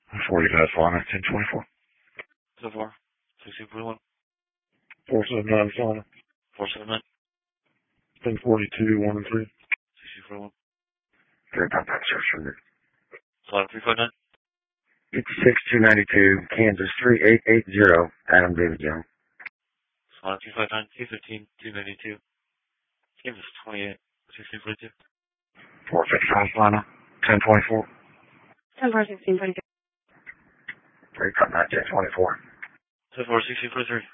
45 Fauna, 1024. So far, 1641. 479 Fauna. 479. 1042, 1 and 3. 1641. Very contact search from there. Fauna 359. 56292, Kansas 3880, Adam David Young. Fauna 259. 215. 292. Kansas 28. 1642. 455 Fauna, 1024. 10-4, 1642. Very contact 1024. 10-4, 1643.